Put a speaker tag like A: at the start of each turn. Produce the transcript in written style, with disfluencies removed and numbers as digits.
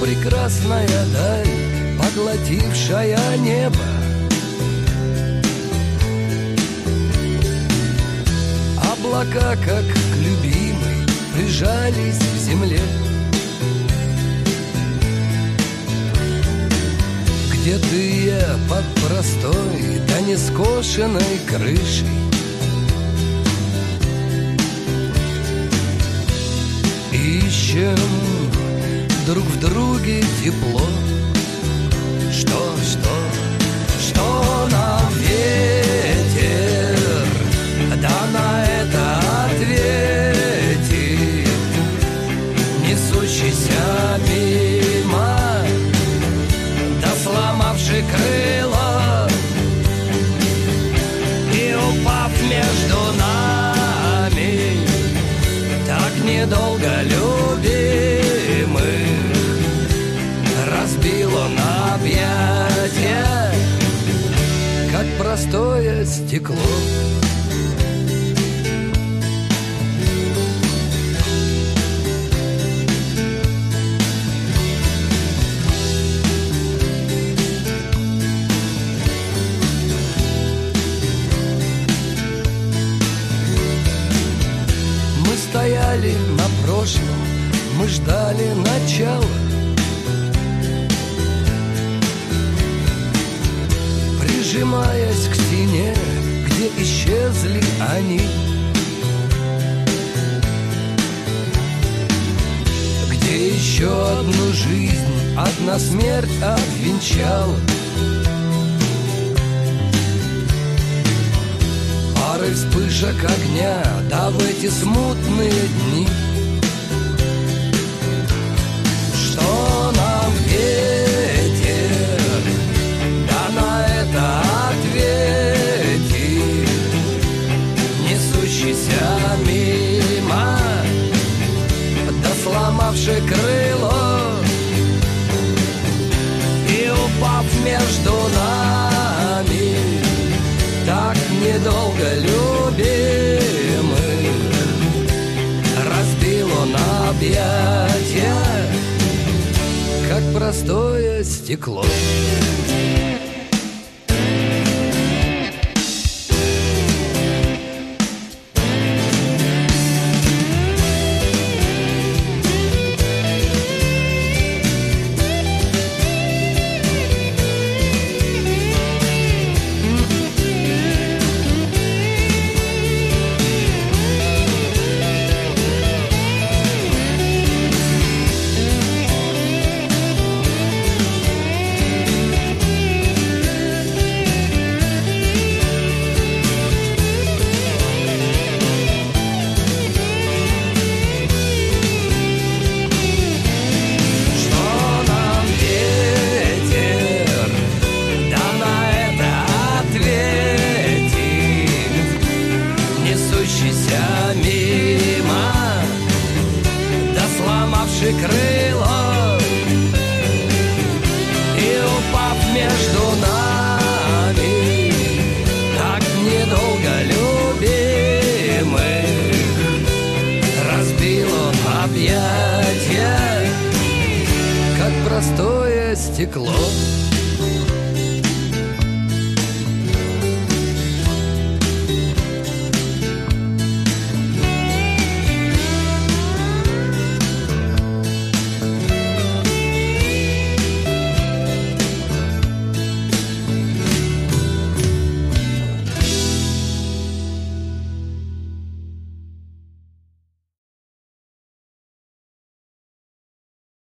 A: прекрасная даль, поглотившая небо. Облака, как к любимой, прижались к земле. Где ты я под простой, да не скошенной крышей? Ищем друг в друге тепло. Что нам ветер, да на это ответит, несущийся мимо, да сломавший крыло и упав между нами, так недолго любимых, разбил он объятия, как простое стекло. Мы стояли на прошлом, мы ждали начала. Прижимаясь к стене, где исчезли они, где еще одну жизнь, одна смерть обвенчала. Пары вспышек огня, да в эти смутные дни. Что нам ветер, да на это ответит, несущийся мимо, да сломавший крыло и упав между нами, так недолго любимых, разбил он объятия, как простое стекло. Крыло и упав между нами, так недолго любимых, разбил он объятия, как простое стекло.